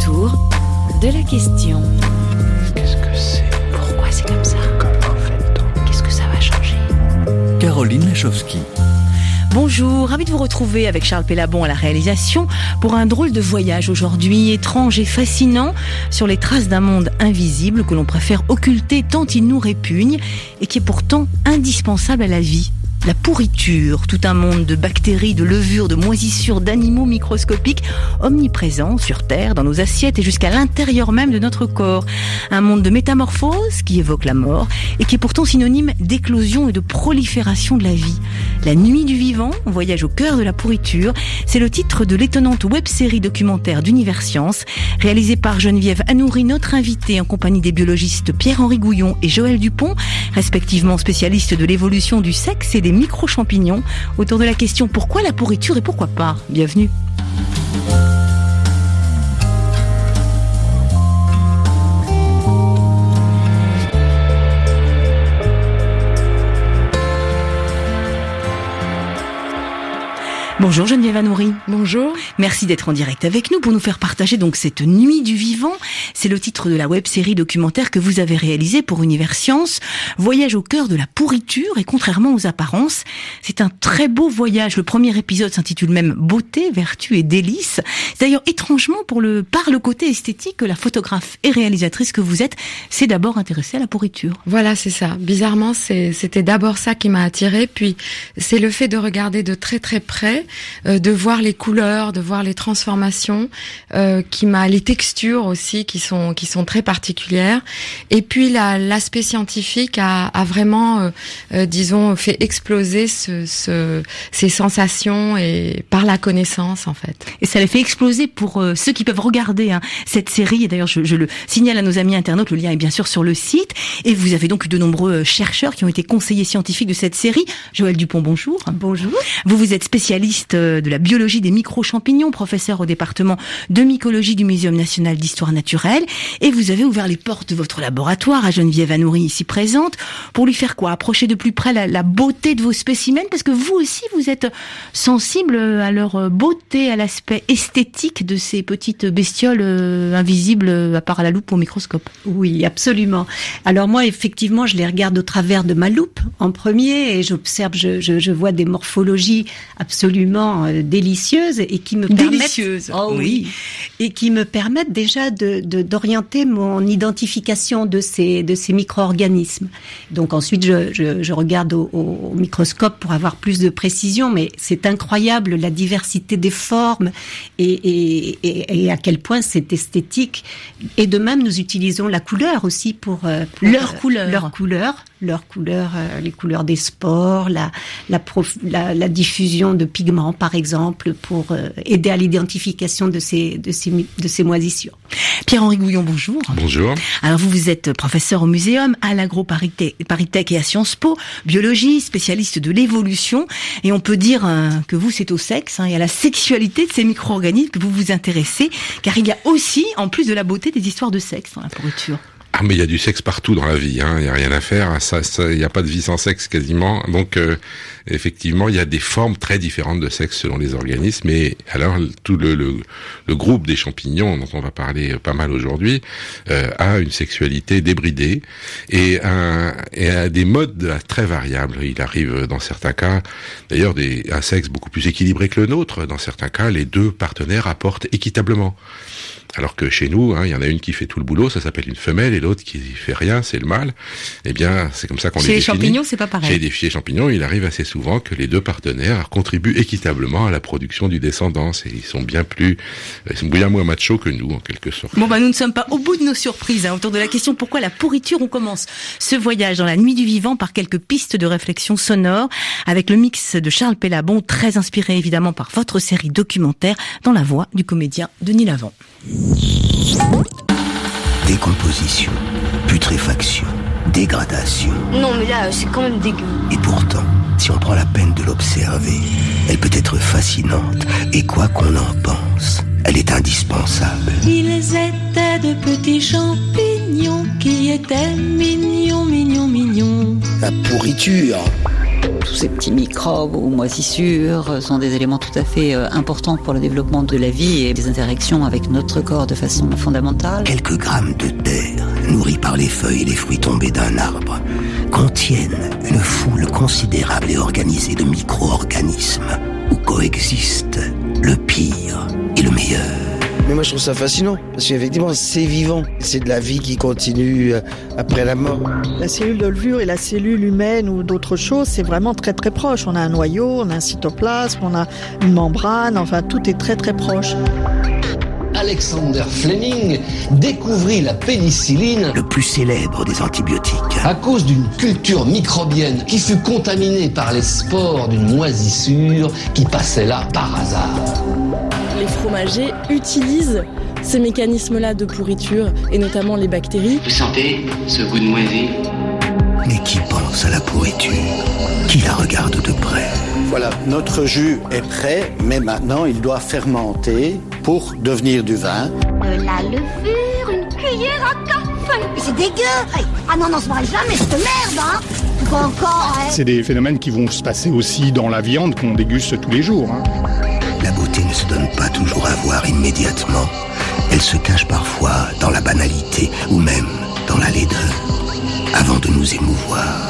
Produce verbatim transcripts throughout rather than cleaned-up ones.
autour de la question. Qu'est-ce que c'est ? Pourquoi c'est comme ça ? Comment fait-on ? Qu'est-ce que ça va changer ? Caroline Lachowski. Bonjour, ravi de vous retrouver avec Charles Pellabon à la réalisation pour un drôle de voyage aujourd'hui, étrange et fascinant, sur les traces d'un monde invisible que l'on préfère occulter tant il nous répugne et qui est pourtant indispensable à la vie. La pourriture, tout un monde de bactéries, de levures, de moisissures, d'animaux microscopiques omniprésents sur Terre, dans nos assiettes et jusqu'à l'intérieur même de notre corps. Un monde de métamorphose qui évoque la mort et qui est pourtant synonyme d'éclosion et de prolifération de la vie. La nuit du vivant, voyage au cœur de la pourriture, c'est le titre de l'étonnante web-série documentaire d'Univers Science, réalisée par Geneviève Anouri, notre invitée en compagnie des biologistes Pierre-Henri Gouillon et Joël Dupont, respectivement spécialistes de l'évolution du sexe et des micro-champignons, autour de la question pourquoi la pourriture et pourquoi pas. Bienvenue. Bonjour Geneviève Anouri. Bonjour. Merci d'être en direct avec nous pour nous faire partager donc cette nuit du vivant. C'est le titre de la web-série documentaire que vous avez réalisée pour Univers Science. Voyage au cœur de la pourriture et contrairement aux apparences, c'est un très beau voyage. Le premier épisode s'intitule même Beauté, vertu et délices. C'est d'ailleurs étrangement pour le, par le côté esthétique que la photographe et réalisatrice que vous êtes s'est d'abord intéressée à la pourriture. Voilà, c'est ça. Bizarrement, c'est, c'était d'abord ça qui m'a attirée. Puis c'est le fait de regarder de très très près, Euh, de voir les couleurs, de voir les transformations, euh, qui m'a les textures aussi qui sont qui sont très particulières. Et puis la, l'aspect scientifique a, a vraiment, euh, euh, disons, fait exploser ce, ce, ces sensations et par la connaissance en fait. Et ça les fait exploser pour euh, ceux qui peuvent regarder hein, cette série. Et d'ailleurs, je, je le signale à nos amis internautes, le lien est bien sûr sur le site. Et vous avez donc eu de nombreux chercheurs qui ont été conseillers scientifiques de cette série. Joël Dupont, bonjour. Bonjour. Vous vous êtes spécialiste de la biologie des micro-champignons, professeur au département de mycologie du Muséum national d'histoire naturelle, et vous avez ouvert les portes de votre laboratoire à Geneviève Anouri, ici présente, pour lui faire quoi ? Approcher de plus près la, la beauté de vos spécimens, parce que vous aussi, vous êtes sensible à leur beauté, à l'aspect esthétique de ces petites bestioles invisibles à part à la loupe ou au microscope. Oui, absolument. Alors moi, effectivement, je les regarde au travers de ma loupe en premier, et j'observe, je, je, je vois des morphologies absolument délicieuses et qui me permettent délicieuses oh oui, et qui me permettent déjà de, de d'orienter mon identification de ces de ces micro-organismes. Donc ensuite je je, je regarde au, au microscope pour avoir plus de précision, mais c'est incroyable la diversité des formes et et et, et à quel point c'est esthétique. Et de même nous utilisons la couleur aussi pour, pour leur euh, couleur leur couleur leurs couleurs, euh, les couleurs des spores, la, la, prof, la, la diffusion de pigments, par exemple, pour euh, aider à l'identification de ces, de ces, de ces moisissures. Pierre-Henri Gouillon, bonjour. Bonjour. Alors vous, vous êtes professeur au Muséum, à l'Agro-Paris-Tech et à Sciences Po, biologie, spécialiste de l'évolution, et on peut dire euh, que vous, c'est au sexe hein, et à la sexualité de ces micro-organismes que vous vous intéressez, car il y a aussi, en plus de la beauté, des histoires de sexe dans la pourriture. Ah mais il y a du sexe partout dans la vie, hein. Il y a rien à faire. Ça, ça, il y a pas de vie sans sexe quasiment. Donc euh, effectivement, il y a des formes très différentes de sexe selon les organismes. Et alors tout le, le, le groupe des champignons dont on va parler pas mal aujourd'hui euh, a une sexualité débridée et, un, et a des modes très variables. Il arrive dans certains cas, d'ailleurs, des, un sexe beaucoup plus équilibré que le nôtre. Dans certains cas, les deux partenaires apportent équitablement. Alors que chez nous, hein, il y en a une qui fait tout le boulot, ça s'appelle une femelle, et l'autre qui fait rien, c'est le mâle. Eh bien, c'est comme ça qu'on les définit. Chez les champignons, c'est pas pareil. Chez les, chez les champignons, il arrive assez souvent que les deux partenaires contribuent équitablement à la production du descendance, et ils sont bien plus, ils sont bien moins machos que nous, en quelque sorte. Bon, bah, nous ne sommes pas au bout de nos surprises, hein, autour de la question pourquoi la pourriture. On commence ce voyage dans la nuit du vivant par quelques pistes de réflexion sonore, avec le mix de Charles Pellabon, très inspiré évidemment par votre série documentaire, dans la voix du comédien Denis Lavant. Décomposition, putréfaction, dégradation. Non mais là, c'est quand même dégueu. Et pourtant, si on prend la peine de l'observer, elle peut être fascinante. Et quoi qu'on en pense, elle est indispensable. Ils étaient de petits champignons qui étaient mignons, mignons, mignons. La pourriture, tout ces petits microbes ou moisissures sont des éléments tout à fait importants pour le développement de la vie et des interactions avec notre corps de façon fondamentale. Quelques grammes de terre, nourris par les feuilles et les fruits tombés d'un arbre, contiennent une foule considérable et organisée de micro-organismes où coexistent le pire et le meilleur. Mais moi je trouve ça fascinant, parce qu'effectivement c'est vivant, c'est de la vie qui continue après la mort. La cellule de levure et la cellule humaine ou d'autres choses, c'est vraiment très très proche. On a un noyau, on a un cytoplasme, on a une membrane, enfin tout est très très proche. Alexander Fleming découvrit la pénicilline, le plus célèbre des antibiotiques, à cause d'une culture microbienne qui fut contaminée par les spores d'une moisissure qui passait là par hasard. Les fromagers utilisent ces mécanismes-là de pourriture, et notamment les bactéries. Vous sentez ce goût de moisi ? Mais qui pense à la pourriture ? Qui la regarde de près ? Voilà, notre jus est prêt, mais maintenant il doit fermenter pour devenir du vin. De la levure, une cuillère à café. C'est dégueu. Ah non, non, ça ne jamais cette merde, hein. Quoi encore, hein. C'est des phénomènes qui vont se passer aussi dans la viande qu'on déguste tous les jours, hein. La beauté ne se donne pas toujours à voir immédiatement. Elle se cache parfois dans la banalité ou même dans la laideur, avant de nous émouvoir.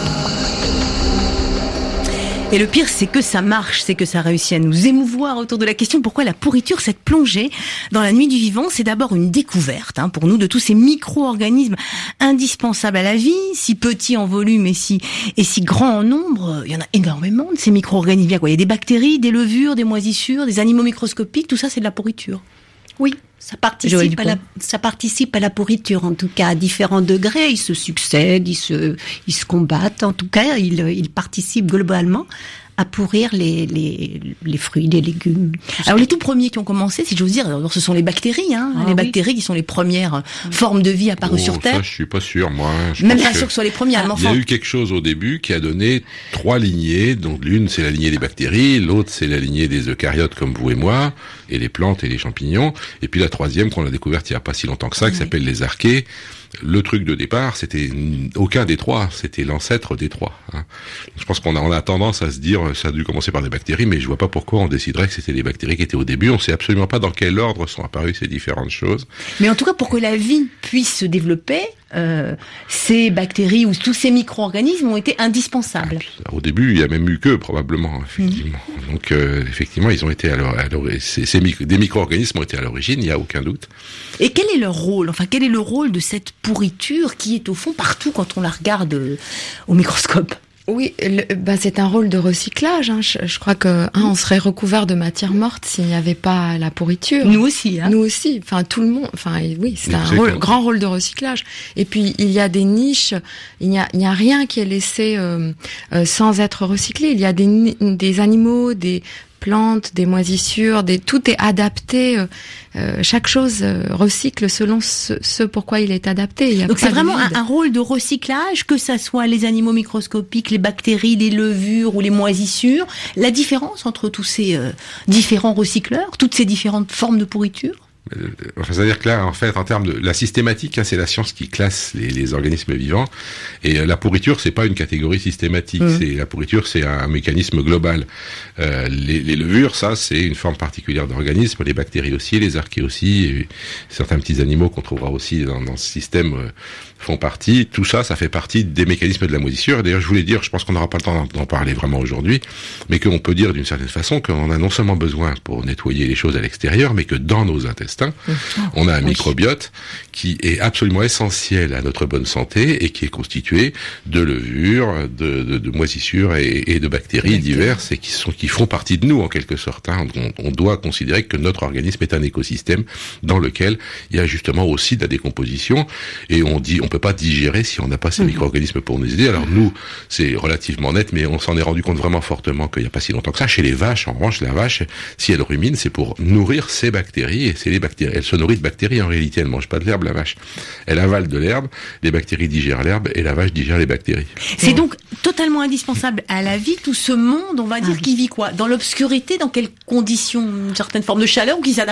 Et le pire, c'est que ça marche, c'est que ça réussit à nous émouvoir autour de la question pourquoi la pourriture, cette plongée dans la nuit du vivant, c'est d'abord une découverte, hein, pour nous, de tous ces micro-organismes indispensables à la vie, si petits en volume et si, et si grands en nombre. Il y en a énormément de ces micro-organismes. Il y a quoi ? Il y a des bactéries, des levures, des moisissures, des animaux microscopiques, tout ça, c'est de la pourriture. Oui, ça participe, à la, ça participe à la pourriture, en tout cas, à différents degrés. Ils se succèdent, ils se, ils se combattent. En tout cas, ils, ils participent globalement à pourrir les, les, les fruits, les légumes. Alors, les tout premiers qui ont commencé, si j'ose dire, ce sont les bactéries, hein. Ah, les oui. bactéries qui sont les premières formes de vie apparues oh, sur Terre. Ça, je suis pas sûr, moi. Je Même pas que... sûr que ce soit les premières. Il y a eu quelque chose au début qui a donné trois lignées. Donc, l'une, c'est la lignée des bactéries. L'autre, c'est la lignée des eucaryotes comme vous et moi, et les plantes et les champignons. Et puis la troisième, qu'on a découverte il y a pas si longtemps que ça, qui oui. s'appelle les archées. Le truc de départ, c'était aucun des trois, c'était l'ancêtre des trois. Hein. Je pense qu'on a, on a tendance à se dire, ça a dû commencer par des bactéries, mais je vois pas pourquoi on déciderait que c'était les bactéries qui étaient au début. On sait absolument pas dans quel ordre sont apparues ces différentes choses. Mais en tout cas, pour que la vie puisse se développer, euh, ces bactéries ou tous ces micro-organismes ont été indispensables. Au début, il y a même eu qu'eux, probablement, effectivement. Mmh. Donc, euh, effectivement, ils ont été à l'origine. Ces, ces micro, des micro-organismes ont été à l'origine, il n'y a aucun doute. Et quel est leur rôle ? Enfin, quel est le rôle de cette pourriture qui est au fond partout quand on la regarde euh, au microscope ? Oui, le, bah c'est un rôle de recyclage. Hein. Je, je crois que hein, on serait recouvert de matière morte s'il n'y avait pas la pourriture. Nous aussi. Hein. Nous aussi. Enfin, tout le monde. Enfin, oui, c'est un rôle, grand rôle de recyclage. Et puis il y a des niches. Il n'y a, il n'y a rien qui est laissé euh, euh, sans être recyclé. Il y a des, des animaux, des plantes, des moisissures, des, tout est adapté. Euh, chaque chose euh, recycle selon ce, ce pourquoi il est adapté. Il y a Donc c'est vraiment un, un rôle de recyclage, que ça soit les animaux microscopiques, les bactéries, les levures ou les moisissures. La différence entre tous ces euh, différents recycleurs, toutes ces différentes formes de pourriture ? Enfin, c'est-à-dire que là, en fait, en termes de la systématique, hein, c'est la science qui classe les, les organismes vivants. Et euh, la pourriture, c'est pas une catégorie systématique. Mmh. C'est la pourriture, c'est un, un mécanisme global. Euh, les, les levures, ça, c'est une forme particulière d'organisme. Les bactéries aussi, les archées aussi, et certains petits animaux qu'on trouvera aussi dans, dans ce système euh, font partie. Tout ça, ça fait partie des mécanismes de la moisissure. D'ailleurs, je voulais dire, je pense qu'on n'aura pas le temps d'en parler vraiment aujourd'hui, mais qu'on peut dire d'une certaine façon qu'on a non seulement besoin pour nettoyer les choses à l'extérieur, mais que dans nos intestins, on a un microbiote qui est absolument essentiel à notre bonne santé et qui est constitué de levures, de, de, de moisissures et, et de bactéries okay. diverses et qui sont qui font partie de nous en quelque sorte. Hein. On, on doit considérer que notre organisme est un écosystème dans lequel il y a justement aussi de la décomposition et on dit on peut pas digérer si on n'a pas ces mmh. micro-organismes pour nous aider. Alors nous, c'est relativement net, mais on s'en est rendu compte vraiment fortement qu'il n'y a pas si longtemps que ça. Chez les vaches, en revanche, la vache, si elle rumine, c'est pour nourrir ses bactéries et c'est les bactéries. Elle se nourrit de bactéries en réalité, elle mange pas de l'herbe, la vache. Elle avale de l'herbe, les bactéries digèrent l'herbe et la vache digère les bactéries. C'est donc totalement indispensable à la vie, tout ce monde, on va dire, ah, qui vit quoi ? Dans l'obscurité, dans quelles conditions ? Une certaine forme de chaleur ou qui s'adapte à tout ?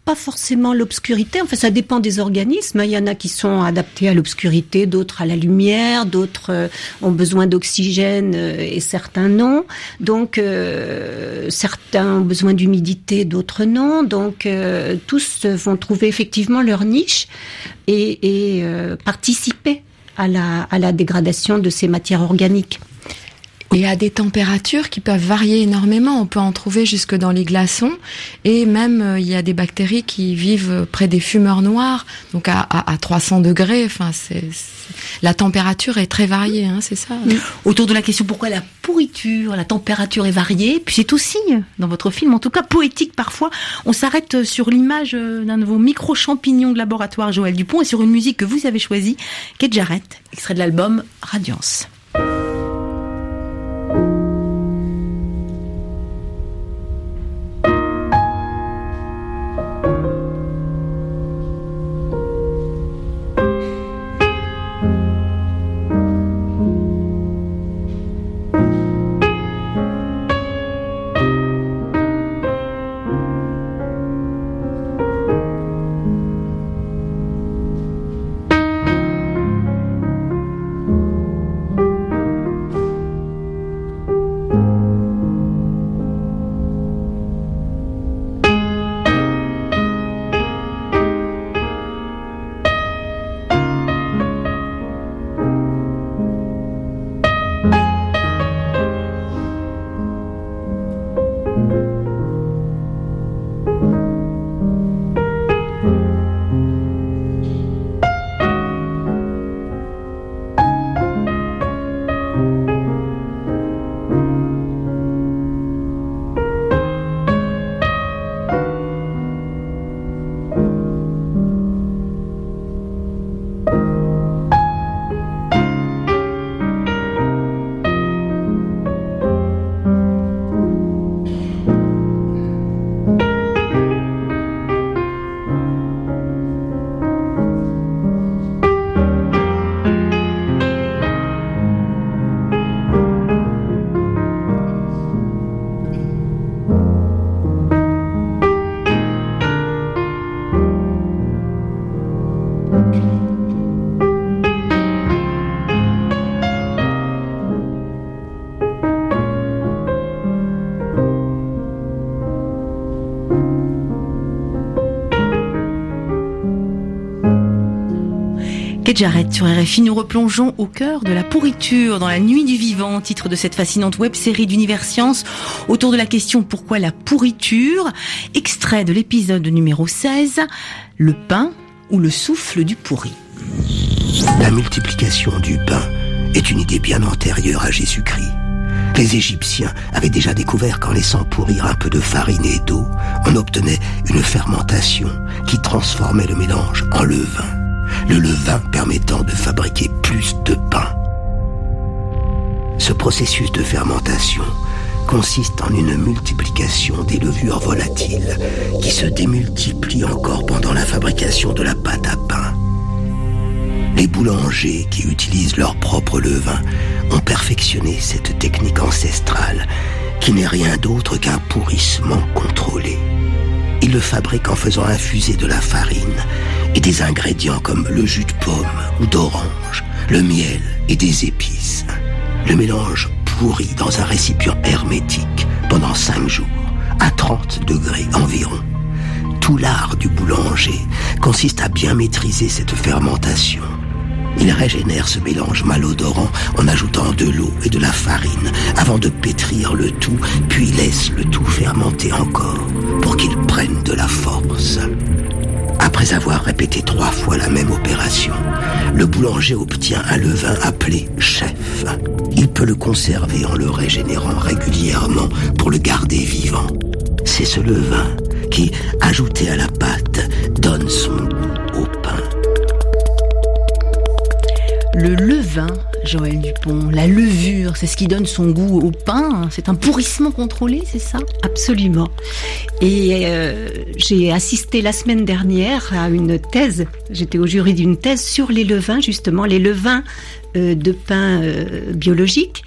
pas forcément l'obscurité. Enfin, ça dépend des organismes. Il y en a qui sont adaptés à l'obscurité, d'autres à la lumière, d'autres euh, ont besoin d'oxygène euh, et certains non. Donc, euh, certains ont besoin d'humidité, d'autres non. Donc, euh, tous vont trouver effectivement leur niche et, et euh, participer à la, à la dégradation de ces matières organiques. Et à des températures qui peuvent varier énormément. On peut en trouver jusque dans les glaçons. Et même, euh, il y a des bactéries qui vivent près des fumeurs noirs, donc à, à, à trois cents degrés. Enfin, c'est, c'est... la température est très variée, hein, c'est ça. Oui. Autour de la question pourquoi la pourriture, la température est variée, puis c'est aussi, dans votre film, en tout cas poétique parfois, on s'arrête sur l'image d'un de vos micro-champignons de laboratoire, Joël Dupont, et sur une musique que vous avez choisie, Kate Jarrett, extrait de l'album Radiance. Kate Jarrett sur R F I, nous replongeons au cœur de la pourriture dans la nuit du vivant, titre de cette fascinante web-série d'Univers Science autour de la question pourquoi la pourriture, extrait de l'épisode numéro seize, le pain ou le souffle du pourri. La multiplication du pain est une idée bien antérieure à Jésus-Christ. Les Égyptiens avaient déjà découvert qu'en laissant pourrir un peu de farine et d'eau, on obtenait une fermentation qui transformait le mélange en levain. Le levain permettant de fabriquer plus de pain. Ce processus de fermentation consiste en une multiplication des levures volatiles qui se démultiplient encore pendant la fabrication de la pâte à pain. Les boulangers qui utilisent leur propre levain ont perfectionné cette technique ancestrale qui n'est rien d'autre qu'un pourrissement contrôlé. Ils le fabriquent en faisant infuser de la farine et des ingrédients comme le jus de pomme ou d'orange, le miel et des épices. Le mélange pourrit dans un récipient hermétique pendant cinq jours, à trente degrés environ. Tout l'art du boulanger consiste à bien maîtriser cette fermentation. Il régénère ce mélange malodorant en ajoutant de l'eau et de la farine avant de pétrir le tout, puis laisse le tout fermenter encore pour qu'il prenne de la force. Après avoir répété trois fois la même opération, le boulanger obtient un levain appelé chef. Il peut le conserver en le régénérant régulièrement pour le garder vivant. C'est ce levain qui, ajouté à la pâte, donne son goût au pain. Le levain, Joël Dupont, la levure, c'est ce qui donne son goût au pain. C'est un pourrissement contrôlé, c'est ça ? Absolument. Et euh, j'ai assisté la semaine dernière à une thèse, j'étais au jury d'une thèse sur les levains, justement, les levains euh, de pain euh, biologique.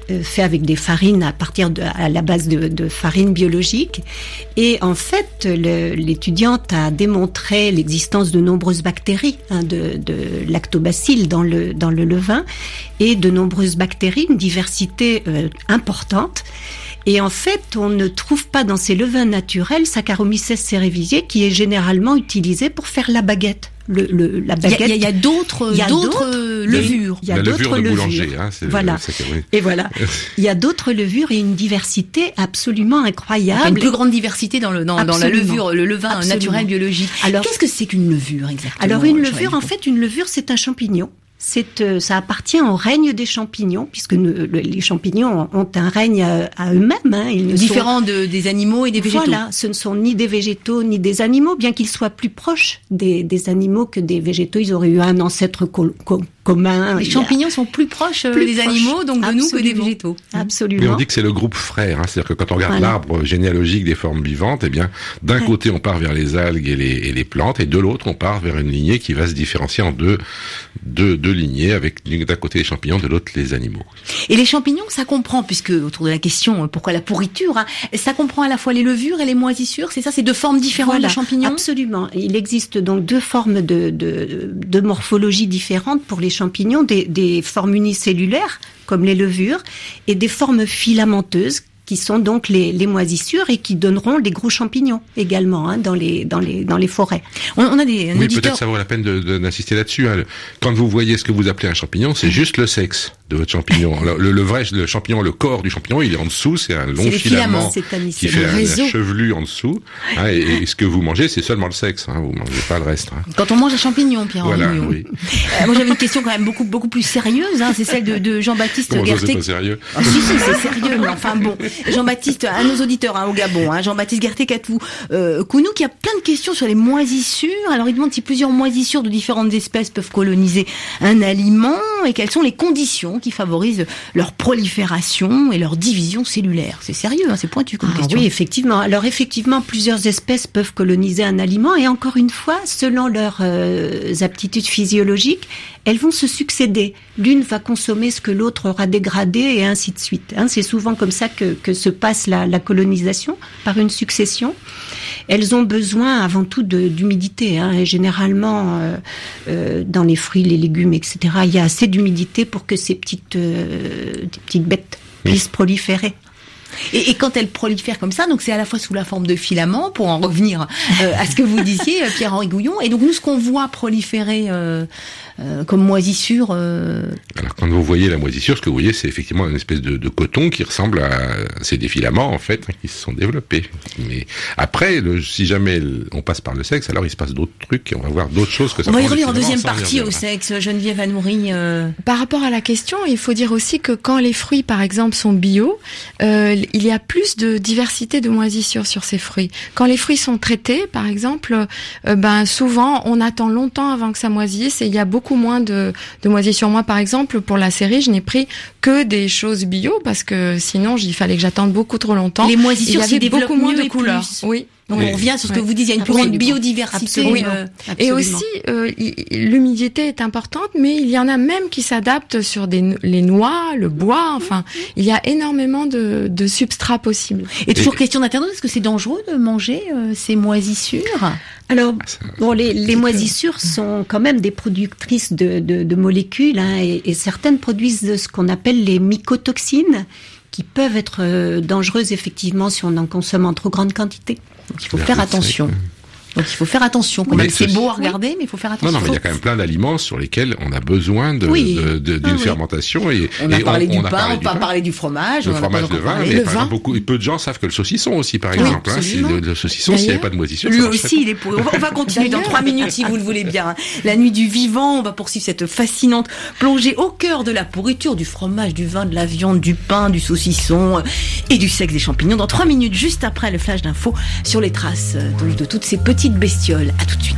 euh, fait avec des farines à partir de, à la base de, de farines biologiques. Et en fait, le, l'étudiante a démontré l'existence de nombreuses bactéries, hein, de, de lactobacilles dans le, dans le levain, et de nombreuses bactéries, une diversité euh, importante. Et en fait, on ne trouve pas dans ces levains naturels Saccharomyces cerevisiae, qui est généralement utilisé pour faire la baguette. Le, le, la baguette. Il y, y a d'autres, y a d'autres, d'autres levures. Il y a la d'autres levure de levures. boulanger, hein, c'est voilà. Le, et voilà. Il y a d'autres levures et une diversité absolument incroyable. Il y a une plus grande diversité dans le dans, dans la levure, le levain absolument. Naturel biologique. Alors, qu'est-ce que c'est qu'une levure exactement? Alors une levure, en fait, une levure, c'est un champignon. C'est, euh, ça appartient au règne des champignons, puisque nous, le, les champignons ont un règne à, à eux-mêmes. Hein. Ils Différent sont... de, des animaux et des végétaux. Voilà, ce ne sont ni des végétaux ni des animaux, bien qu'ils soient plus proches des, des animaux que des végétaux. Ils auraient eu un ancêtre co- co- commun. Les champignons a... sont plus proches plus des proches. animaux, donc de Absolument. Nous, que des végétaux. Absolument. Mais on dit que c'est le groupe frère. Hein. C'est-à-dire que quand on regarde voilà. l'arbre généalogique des formes vivantes, eh bien, d'un ouais. côté, on part vers les algues et les, et les plantes, et de l'autre, on part vers une lignée qui va se différencier en deux, deux, deux lignées, avec d'un côté les champignons, de l'autre les animaux. Et les champignons, ça comprend, puisque autour de la question pourquoi la pourriture, hein, ça comprend à la fois les levures et les moisissures, c'est ça, c'est deux formes différentes voilà, de champignons. Absolument. Il existe donc deux formes de, de, de morphologie différentes pour les champignons, des, des formes unicellulaires comme les levures et des formes filamenteuses qui sont donc les, les moisissures et qui donneront les gros champignons également hein, dans les dans les dans les forêts. On, on a des oui, auditeurs... peut-être ça vaut la peine de, de, d'insister là-dessus. Hein. Quand vous voyez ce que vous appelez un champignon, c'est juste le sexe de votre champignon. Le, le, le vrai le champignon, le corps du champignon, il est en dessous, c'est un long c'est filament filaments, qui fait un, un chevelu en dessous. Hein, et, et ce que vous mangez, c'est seulement le sexe. Hein, vous mangez pas le reste. Hein. Quand on mange un champignon, Pierre. Voilà, oui. Euh, moi, j'avais une question quand même beaucoup beaucoup plus sérieuse. Hein, c'est celle de, de Jean-Baptiste Comment Guertet. C'est pas sérieux. Ah, si si, c'est sérieux. Mais enfin bon, Jean-Baptiste, à nos auditeurs hein, au Gabon, hein, Jean-Baptiste Guertet-Catou, euh, Kounou, qui a plein de questions sur les moisissures. Alors, il demande si plusieurs moisissures de différentes espèces peuvent coloniser un aliment et quelles sont les conditions qui favorisent leur prolifération et leur division cellulaire. C'est sérieux, hein, c'est pointu comme ah, question. Oui, effectivement. Alors effectivement, plusieurs espèces peuvent coloniser un aliment et encore une fois, selon leurs euh, aptitudes physiologiques, elles vont se succéder. L'une va consommer ce que l'autre aura dégradé et ainsi de suite. Hein, c'est souvent comme ça que, que se passe la, la colonisation, par une succession. Elles ont besoin avant tout de, d'humidité. Hein, et généralement, euh, euh, dans les fruits, les légumes, et cetera, il y a assez d'humidité pour que ces petites, euh, des petites bêtes puissent proliférer. Et, et quand elles prolifèrent comme ça, donc c'est à la fois sous la forme de filaments, pour en revenir euh, à ce que vous disiez, Pierre-Henri Gouillon. Et donc nous, ce qu'on voit proliférer euh, euh, comme moisissure... Euh... Alors quand vous voyez la moisissure, ce que vous voyez, c'est effectivement une espèce de, de coton qui ressemble à... C'est des filaments, en fait, hein, qui se sont développés. Mais après, le, si jamais on passe par le sexe, alors il se passe d'autres trucs et on va voir d'autres choses que ça. On va y revenir en deuxième partie au sexe. Geneviève Anoury. Euh... Par rapport à la question, il faut dire aussi que quand les fruits, par exemple, sont bio, euh, il y a plus de diversité de moisissures sur ces fruits. Quand les fruits sont traités, par exemple, euh, ben souvent on attend longtemps avant que ça moisisse et il y a beaucoup moins de, de moisissures. Moi, par exemple, pour la série, je n'ai pris que des choses bio parce que sinon, il fallait que j'attende beaucoup trop longtemps. Les moisissures s'y développent beaucoup moins mieux de couleurs. Plus. Oui. Donc oui. on revient sur ce que ouais. vous disiez, il y a une plus grande biodiversité. Oui. Euh, et aussi, euh, l'humidité est importante, mais il y en a même qui s'adaptent sur des, les noix, le bois, enfin, il y a énormément de, de substrats possibles. Et toujours et... question d'internaute, est-ce que c'est dangereux de manger euh, ces moisissures ? Alors, bon, les, les moisissures sont quand même des productrices de, de, de molécules, hein, et, et certaines produisent ce qu'on appelle les mycotoxines, qui peuvent être euh, dangereuses effectivement si on en consomme en trop grande quantité. Donc il faut faire attention. Donc il faut faire attention. Quand même, c'est beau à regarder, mais il faut faire attention. Non, non, mais il y a quand même plein d'aliments sur lesquels on a besoin de, oui. de, de, d'une ah, oui. fermentation. Et, on a et parlé on, du on pain, parlé on du va pain. parler du fromage. Le on fromage, le vin, mais le par vin. exemple, beaucoup, peu de gens savent que le saucisson aussi, par oui, exemple. Hein, si le, le saucisson, s'il n'y avait pas de moisissure, lui aussi, il est pour. On va, on va continuer dans trois minutes si vous le voulez bien. La nuit du vivant, on va poursuivre cette fascinante plongée au cœur de la pourriture, du fromage, du vin, de la viande, du pain, du saucisson et du sexe des champignons. Dans trois minutes, juste après le flash d'info sur les traces donc, de toutes ces petites bestioles. À tout de suite.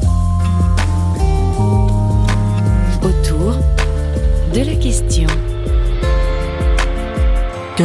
Autour de la question.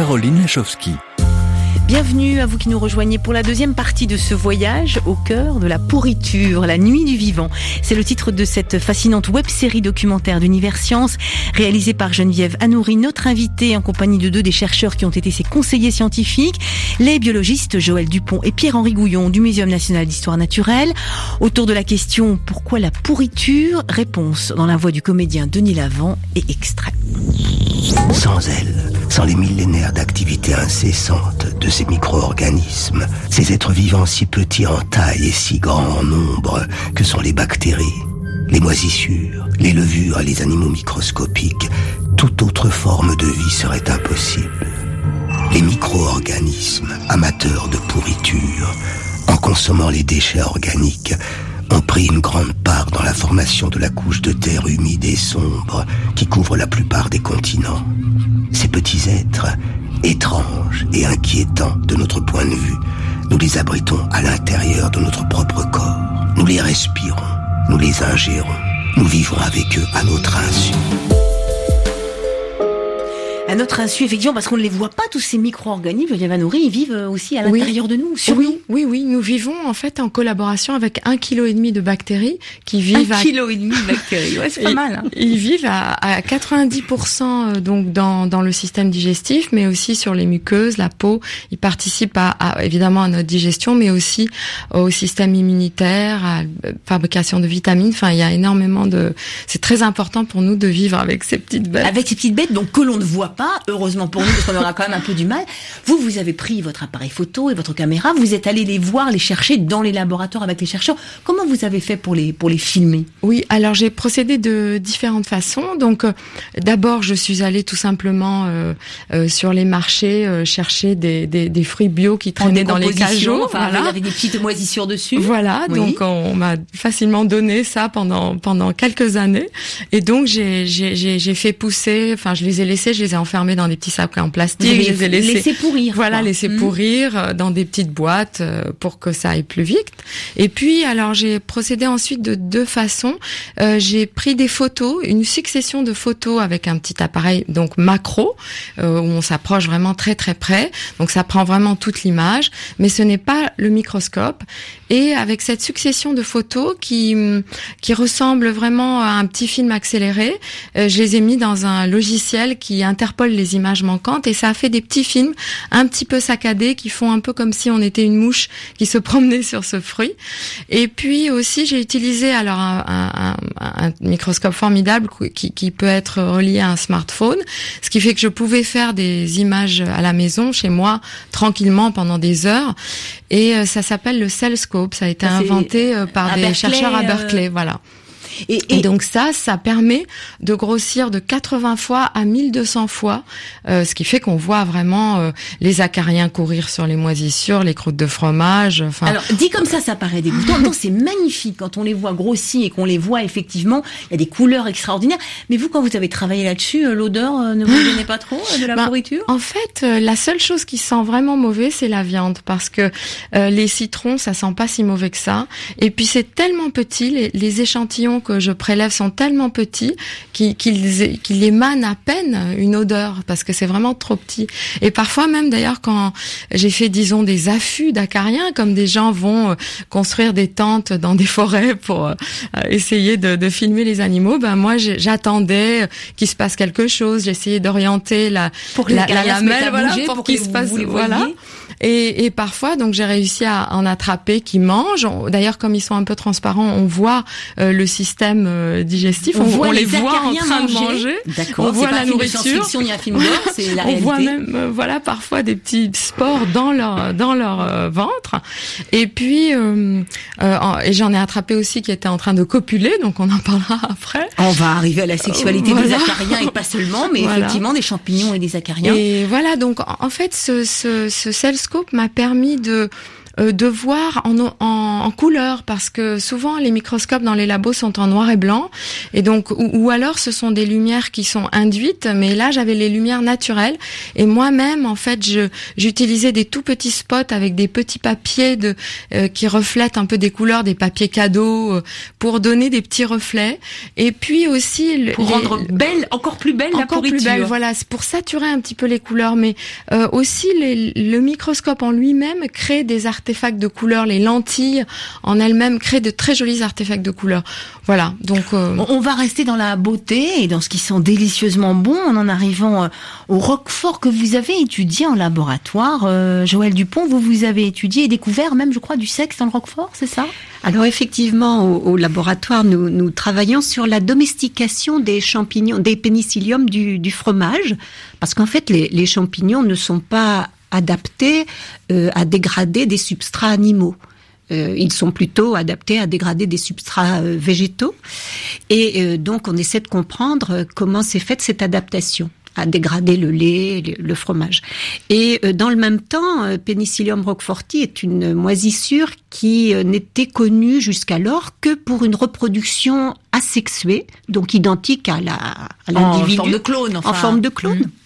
Caroline Lachowski. Bienvenue à vous qui nous rejoignez pour la deuxième partie de ce voyage au cœur de la pourriture, la nuit du vivant. C'est le titre de cette fascinante web-série documentaire d'Univers Science réalisée par Geneviève Hanouri, notre invitée en compagnie de deux des chercheurs qui ont été ses conseillers scientifiques, les biologistes Joël Dupont et Pierre-Henri Gouillon du Muséum national d'histoire naturelle. Autour de la question « Pourquoi la pourriture ?», réponse dans la voix du comédien Denis Lavant et extrait. Sans elle, sans les millénaires d'activité incessante de ces micro-organismes, ces êtres vivants si petits en taille et si grands en nombre que sont les bactéries, les moisissures, les levures et les animaux microscopiques, toute autre forme de vie serait impossible. Les micro-organismes, amateurs de pourriture, en consommant les déchets organiques, ont pris une grande part dans la formation de la couche de terre humide et sombre qui couvre la plupart des continents. Ces petits êtres, étranges et inquiétants de notre point de vue, nous les abritons à l'intérieur de notre propre corps. Nous les respirons, nous les ingérons, nous vivons avec eux à notre insu. À notre insu, effectivement, parce qu'on ne les voit pas, tous ces micro-organismes, Geneviève Hanouri, ils vivent aussi à l'intérieur oui. de nous, sur oui, nous. Oui, oui, nous vivons en fait en collaboration avec un kilo et demi de bactéries qui vivent un à... kilo et demi de bactéries, ouais, c'est pas mal. Hein. Ils vivent à, à quatre-vingt-dix pour cent donc dans, dans le système digestif, mais aussi sur les muqueuses, la peau. Ils participent à, à, évidemment à notre digestion, mais aussi au système immunitaire, à la fabrication de vitamines. Enfin, il y a énormément de... C'est très important pour nous de vivre avec ces petites bêtes. Avec ces petites bêtes, donc que l'on ne voit pas. Pas, heureusement pour nous, parce qu'on aura quand même un peu du mal. Vous, vous avez pris votre appareil photo et votre caméra, vous êtes allé les voir, les chercher dans les laboratoires avec les chercheurs. Comment vous avez fait pour les pour les filmer ? Oui, alors j'ai procédé de différentes façons. Donc, euh, d'abord, je suis allée tout simplement euh, euh, sur les marchés euh, chercher des, des des fruits bio qui traînaient dans les cajots. Enfin, voilà. Avec des petites moisissures dessus. Voilà, oui. donc on m'a facilement donné ça pendant pendant quelques années. Et donc j'ai j'ai j'ai, j'ai fait pousser. Enfin, je les ai laissés, je les ai enfermés dans des petits sacs en plastique. Je les ai laissés, laissés pourrir. Voilà, quoi. laissés mmh. pourrir dans des petites boîtes pour que ça aille plus vite. Et puis, alors, j'ai procédé ensuite de deux façons. Euh, j'ai pris des photos, une succession de photos avec un petit appareil, donc macro, euh, où on s'approche vraiment très très près. Donc, ça prend vraiment toute l'image, mais ce n'est pas le microscope. Et avec cette succession de photos qui qui ressemble vraiment à un petit film accéléré, euh, je les ai mis dans un logiciel qui interpole les images manquantes et ça a fait des petits films un petit peu saccadés qui font un peu comme si on était une mouche qui se promenait sur ce fruit. Et puis aussi j'ai utilisé alors un, un, un, un microscope formidable qui, qui peut être relié à un smartphone, ce qui fait que je pouvais faire des images à la maison chez moi tranquillement pendant des heures. Et euh, ça s'appelle le CellScope. Ça a été ça, inventé euh, par des Berkeley, chercheurs à Berkeley, euh... voilà. Et, et, et donc ça, ça permet de grossir de quatre-vingts fois à mille deux cents fois, euh, ce qui fait qu'on voit vraiment euh, les acariens courir sur les moisissures, les croûtes de fromage. Enfin. Alors dit comme ça, ça paraît dégoûtant. Non, c'est magnifique quand on les voit grossir et qu'on les voit effectivement. Il y a des couleurs extraordinaires. Mais vous, quand vous avez travaillé là-dessus, euh, l'odeur euh, ne vous gênait pas trop euh, de la ben, pourriture ? En fait, euh, la seule chose qui sent vraiment mauvais, c'est la viande, parce que euh, les citrons, ça sent pas si mauvais que ça. Et puis c'est tellement petit, les, les échantillons que je prélève sont tellement petits qu'ils, qu'ils, qu'ils émanent à peine une odeur parce que c'est vraiment trop petit. Et parfois même d'ailleurs quand j'ai fait disons des affûts d'acariens, comme des gens vont construire des tentes dans des forêts pour euh, essayer de, de filmer les animaux, ben moi j'attendais qu'il se passe quelque chose, j'essayais d'orienter la pour que la, la lamelle voilà, pour, pour qu'il que se passe vous voilà. Et, et parfois, donc j'ai réussi à en attraper qui mangent. D'ailleurs, comme ils sont un peu transparents, on voit euh, le système euh, digestif. On, on, voit on les, les voit en train manger. de manger. D'accord. On voit c'est la pas nourriture. Il y a un film d'or, c'est la on réalité. voit même, euh, voilà, parfois des petits spores dans leur dans leur euh, ventre. Et puis, euh, euh, et j'en ai attrapé aussi qui étaient en train de copuler. Donc on en parlera après. On va arriver à la sexualité euh, voilà. des acariens et pas seulement, mais voilà. effectivement des champignons et des acariens. Et voilà. Donc en fait, ce ce, ce CellScope m'a permis de euh, de voir en, en en couleur, parce que souvent les microscopes dans les labos sont en noir et blanc, et donc ou, ou alors ce sont des lumières qui sont induites, mais là j'avais les lumières naturelles, et moi-même en fait je j'utilisais des tout petits spots avec des petits papiers de euh, qui reflètent un peu des couleurs, des papiers cadeaux, euh, pour donner des petits reflets, et puis aussi pour les, rendre belle, encore plus belle la encore pourriture. Plus belle, voilà, c'est pour saturer un petit peu les couleurs, mais euh, aussi les, le microscope en lui-même crée des artefacts de couleurs, les lentilles en elles-mêmes créent de très jolis artefacts de couleurs. Voilà, donc euh... on va rester dans la beauté et dans ce qui sent délicieusement bon en en arrivant euh, au roquefort que vous avez étudié en laboratoire. Euh, Joëlle Dupont, vous vous avez étudié et découvert même, je crois, du sexe dans le roquefort, c'est ça ? Alors effectivement, au, au laboratoire, nous, nous travaillons sur la domestication des champignons, des pénicilliums du, du fromage, parce qu'en fait, les, les champignons ne sont pas adaptés euh, à dégrader des substrats animaux. Euh, ils sont plutôt adaptés à dégrader des substrats euh, végétaux. Et euh, donc, on essaie de comprendre comment s'est faite cette adaptation à dégrader le lait, le, le fromage. Et euh, dans le même temps, euh, Penicillium roqueforti est une moisissure qui euh, n'était connue jusqu'alors que pour une reproduction asexuée, donc identique à la à l'individu. En forme de clone. Enfin. En forme de clone. Mmh.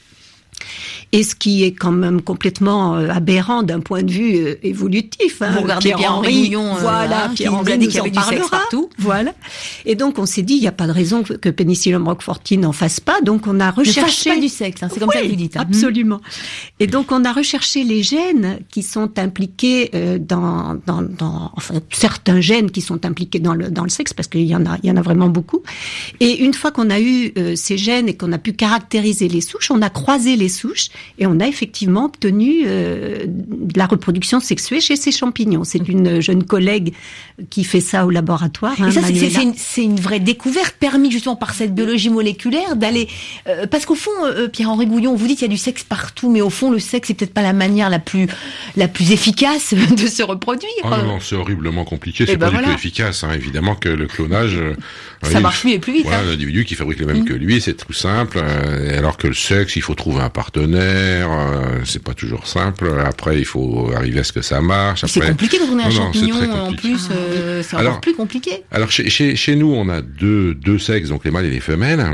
Et ce qui est quand même complètement euh, aberrant d'un point de vue euh, évolutif. Hein. Vous regardez Pierre-Henri Gouillon, voilà, euh, Pierre-Henri nous en parlera. Voilà. Et donc on s'est dit, il n'y a pas de raison que Penicillium roqueforti n'en fasse pas. Donc on a recherché. Ne fasse pas du sexe, hein, c'est comme oui, ça que vous dites. Hein. Absolument. Et donc on a recherché les gènes qui sont impliqués euh, dans, dans, dans, enfin certains gènes qui sont impliqués dans le dans le sexe, parce qu'il y en a, il y en a vraiment beaucoup. Et une fois qu'on a eu euh, ces gènes et qu'on a pu caractériser les souches, on a croisé les souches. Et on a effectivement obtenu euh, de la reproduction sexuée chez ces champignons. C'est une jeune collègue qui fait ça au laboratoire. Hein, et ça, c'est, c'est, c'est, une, c'est une vraie découverte, permis justement par cette biologie moléculaire d'aller... Euh, parce qu'au fond, euh, Pierre-Henri Gouillon, vous dites qu'il y a du sexe partout, mais au fond, le sexe, c'est peut-être pas la manière la plus, la plus efficace de se reproduire. Oh non, non, c'est horriblement compliqué, c'est et pas ben du voilà. tout efficace. Hein. Évidemment que le clonage... Euh, ça marche plus et plus vite. Voilà, hein. L'individu qui fabrique le même mmh. que lui, c'est tout simple. Euh, alors que le sexe, il faut trouver un partenaire... Euh, c'est pas toujours simple. Après, il faut arriver à ce que ça marche. Après... C'est compliqué de tourner un non, champignon. Non, en plus, euh, c'est alors, encore plus compliqué. Alors, chez, chez, chez nous, on a deux, deux sexes, donc les mâles et les femelles.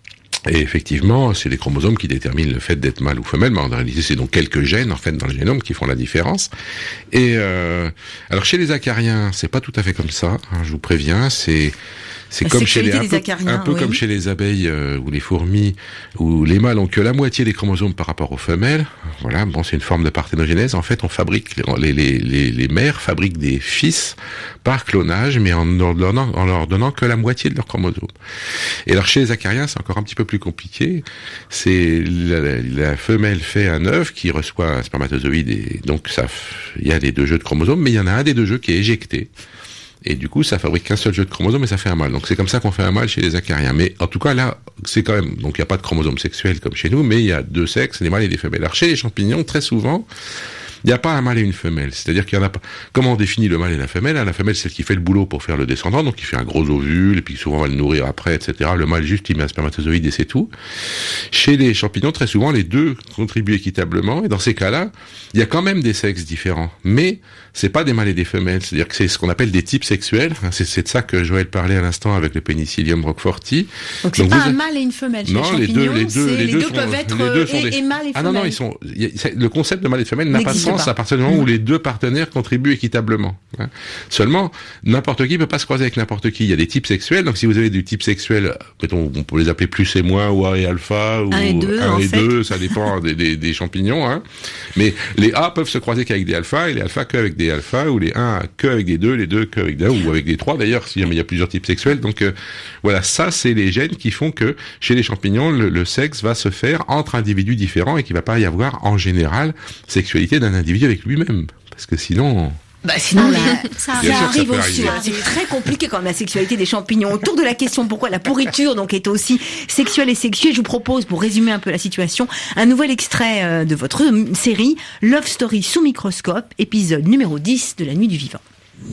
Et effectivement, c'est les chromosomes qui déterminent le fait d'être mâle ou femelle. Mais en réalité, c'est donc quelques gènes, en fait, dans le génome qui font la différence. Et euh, alors, chez les acariens, c'est pas tout à fait comme ça. Hein, je vous préviens, c'est... C'est la comme chez les, un peu, acariens, un peu oui. comme chez les abeilles euh, ou les fourmis, où les mâles ont que la moitié des chromosomes par rapport aux femelles. Voilà, bon, c'est une forme de parthénogénèse. En fait, on fabrique les, les, les, les mères fabriquent des fils par clonage, mais en leur donnant, en leur donnant que la moitié de leurs chromosomes. Et alors chez les acariens, c'est encore un petit peu plus compliqué. C'est la, la femelle fait un œuf qui reçoit un spermatozoïde, et donc ça, il y a les deux jeux de chromosomes, mais il y en a un des deux jeux qui est éjecté. Et du coup, ça fabrique qu'un seul jeu de chromosomes et ça fait un mâle. Donc c'est comme ça qu'on fait un mâle chez les acariens. Mais en tout cas, là, c'est quand même... Donc il n'y a pas de chromosomes sexuels comme chez nous, mais il y a deux sexes, les mâles et les femelles. Alors chez les champignons, très souvent, il n'y a pas un mâle et une femelle. C'est-à-dire qu'il y en a pas... Comment on définit le mâle et la femelle? La femelle, c'est celle qui fait le boulot pour faire le descendant, donc il fait un gros ovule, et puis souvent on va le nourrir après, et cetera. Le mâle, juste, il met un spermatozoïde et c'est tout. Chez les champignons, très souvent, les deux contribuent équitablement, et dans ces cas-là, il y a quand même des sexes différents. Mais c'est pas des mâles et des femelles. C'est-à-dire que c'est ce qu'on appelle des types sexuels. C'est, c'est de ça que Joëlle parlait à l'instant avec le Penicillium roqueforti. Donc c'est donc pas vous... un mâle et une femelle chez non, les champignons. Non, les deux, les deux, les les deux, deux sont, peuvent être les deux sont et, des... et mâle et femelle. Ah non, non, ils sont... Le concept de mâle et de femelle n'a pas de sens pas. à partir du moment mmh. où les deux partenaires contribuent équitablement. Hein. Seulement, n'importe qui peut pas se croiser avec n'importe qui. Il y a des types sexuels. Donc si vous avez du type sexuel, mettons, on peut les appeler plus et moins, ou A et alpha, ou un et deux, un en et fait. deux, ça dépend des, des, des champignons. Hein. Mais les A peuvent se croiser qu'avec des alphas, et les alphas qu'avec des alphas, ou les un que avec des deux, les deux qu'avec des un, ou avec des trois d'ailleurs, si jamais il y a plusieurs types sexuels. Donc euh, voilà, ça c'est les gènes qui font que chez les champignons, le, le sexe va se faire entre individus différents et qu'il va pas y avoir en général sexualité d'un individu avec lui-même. Parce que sinon... Bah sinon, ah, là, ça, ça, ça arrive aussi. C'est très compliqué quand même la sexualité des champignons. Autour de la question pourquoi la pourriture donc est aussi sexuelle et sexuée, je vous propose, pour résumer un peu la situation, un nouvel extrait de votre série Love Story sous microscope, épisode numéro dix de La Nuit du Vivant.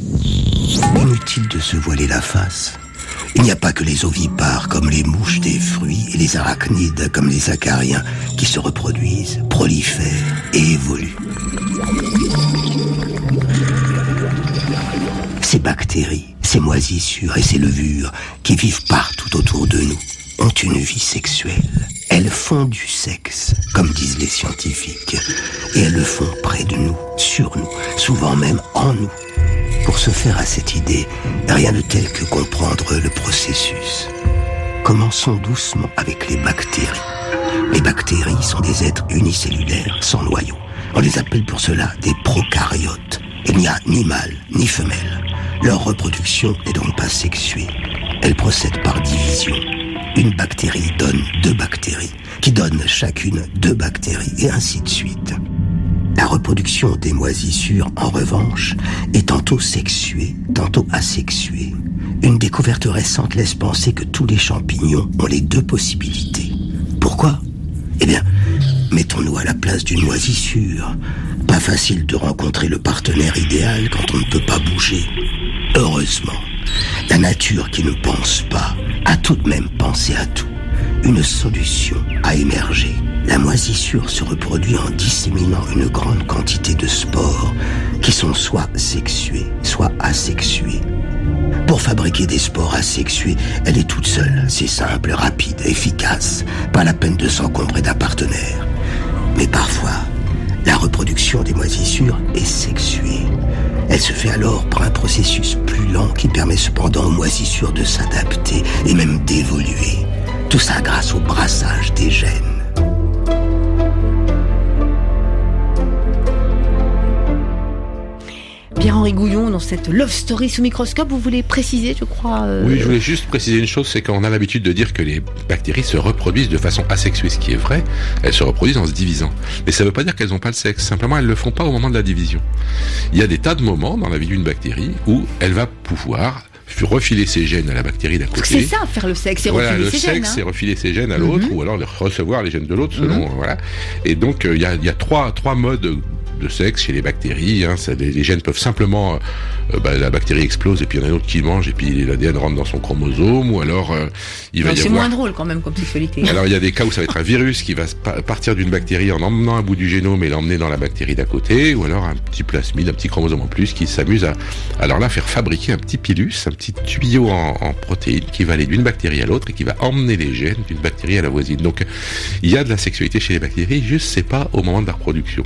Inutile de se voiler la face. Il n'y a pas que les ovipares comme les mouches des fruits et les arachnides comme les acariens qui se reproduisent, prolifèrent et évoluent. Ces bactéries, ces moisissures et ces levures qui vivent partout autour de nous ont une vie sexuelle. Elles font du sexe, comme disent les scientifiques, et elles le font près de nous, sur nous, souvent même en nous. Pour se faire à cette idée, rien de tel que comprendre le processus. Commençons doucement avec les bactéries. Les bactéries sont des êtres unicellulaires sans noyau. On les appelle pour cela des prokaryotes. Il n'y a ni mâle ni femelle. Leur reproduction n'est donc pas sexuée. Elle procède par division. Une bactérie donne deux bactéries, qui donnent chacune deux bactéries, et ainsi de suite. La reproduction des moisissures, en revanche, est tantôt sexuée, tantôt asexuée. Une découverte récente laisse penser que tous les champignons ont les deux possibilités. Pourquoi ? Eh bien, mettons-nous à la place d'une moisissure. Pas facile de rencontrer le partenaire idéal quand on ne peut pas bouger. Heureusement, la nature qui ne pense pas a tout de même pensé à tout. Une solution a émergé. La moisissure se reproduit en disséminant une grande quantité de spores qui sont soit sexués, soit asexués. Pour fabriquer des spores asexués, elle est toute seule. C'est simple, rapide, efficace. Pas la peine de s'encombrer d'un partenaire. Mais parfois, la reproduction des moisissures est sexuée. Elle se fait alors par un processus plus lent qui permet cependant aux moisissures de s'adapter et même d'évoluer. Tout ça grâce au brassage des gènes. Pierre-Henri Gouillon, dans cette love story sous microscope, vous voulez préciser, je crois euh... Oui, je voulais juste préciser une chose, c'est qu'on a l'habitude de dire que les bactéries se reproduisent de façon asexuée, ce qui est vrai. Elles se reproduisent en se divisant. Mais ça ne veut pas dire qu'elles n'ont pas le sexe. Simplement, elles ne le font pas au moment de la division. Il y a des tas de moments dans la vie d'une bactérie où elle va pouvoir refiler ses gènes à la bactérie d'à côté. C'est ça, faire le sexe, c'est voilà, refiler ses gènes. Le sexe, hein. c'est refiler ses gènes à l'autre, mm-hmm. ou alors recevoir les gènes de l'autre, selon mm-hmm. voilà. Et donc il euh, y a, y a trois trois modes de sexe chez les bactéries. Hein. Ça, les, les gènes peuvent simplement, euh, bah, la bactérie explose et puis il y en a un autre qui mange et puis l'A D N rentre dans son chromosome, ou alors euh, il va non, y c'est avoir. C'est moins drôle quand même comme sexualité. Alors il y a des cas où ça va être un virus qui va partir d'une bactérie en emmenant un bout du génome et l'emmener dans la bactérie d'à côté, ou alors un petit plasmide, un petit chromosome en plus qui s'amuse à, alors là, faire fabriquer un petit pilus, un petit tuyau en, en protéines qui va aller d'une bactérie à l'autre et qui va emmener les gènes d'une bactérie à la voisine. Donc il y a de la sexualité chez les bactéries, juste c'est pas au moment de la reproduction.